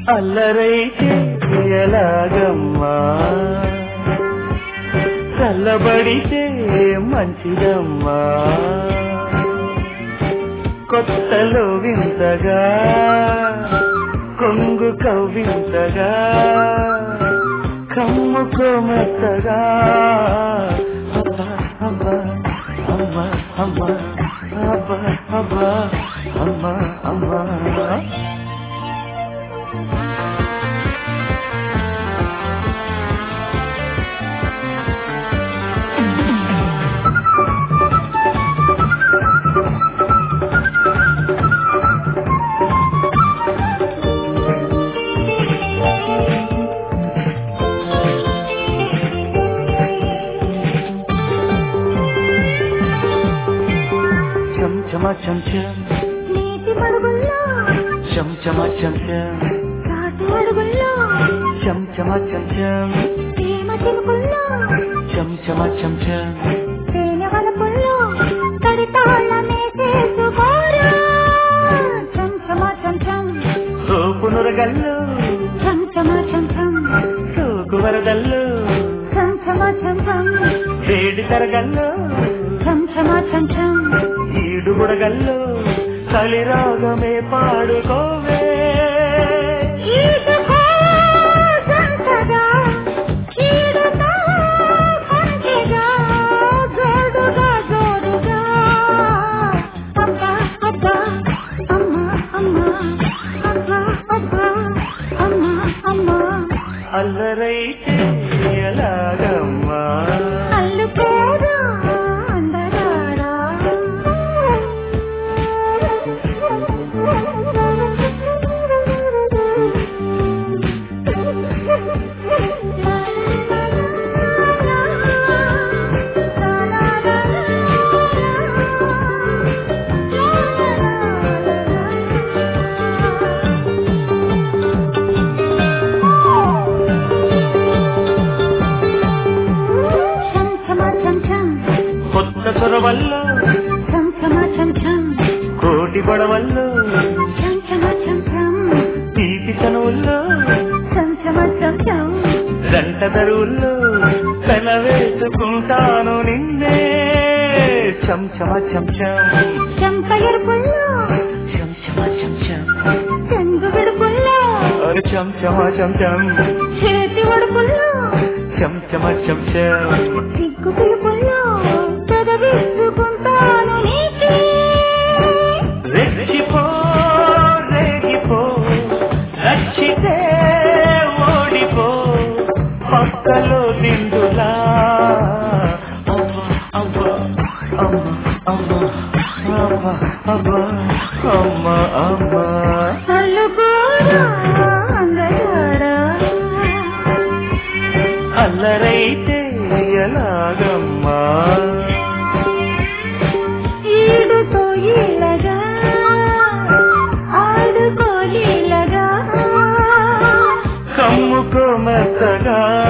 అల్లరైతే ఎలాగమ్మా చల్లబడితే మంచిదమ్మా కొత్తలో వింతగా కొంగు కవ్వింతగా కమ్ముకోమత్తగా అబ్బా అబ్బా అమ్మా అమ్మా అబ్బా అబ్బా అమ్మా అమ్మా చమ చం చం నీటి పడుగుల్లో చం చమ చం చం కాటి అడుగుల్లో చం చమ చం చం ప్రేమ చినుకుల్లో చం చమ చం చం తేనె వలపుల్లో తడితాళమే చేసుకోరా చం చమ చం చం సోపు నురగల్లో చం చమ చం చం సోకు వరదల్లో చం చమ చం చం వేడి తరగల్లో చం చమ చం చం ఈడు బుడగల్లో కలిరాగమే పాడుకోవే అల్లరైతే ఎలాగమ్మా కొత్త చొరవల్లో కోటి పడవల్లో తీపి చనువుల్లో జంట దరువుల్లో తన వేసుకుంటాను నిన్నే చం చమ చం చం చం చమ చం చం చం చమ చం చం చేతి వడుపుల్లో చం చమ చం చం సిగ్గు పిలుపుల్లో చదవిసుకుంటాను నీకే రెచ్చిపో రేగిపో రచ్చితే ఓడిపో పక్కలో నిండులా అవ్వ అవ్వ అవ్వ అవ్వ అవ్వ అమ్మ అమ్మ అల్లరైతే ఎలాగమ్మా ఈడుతో ఇలాగా ఆడుకోలేగా కమ్ముకోమత్తగా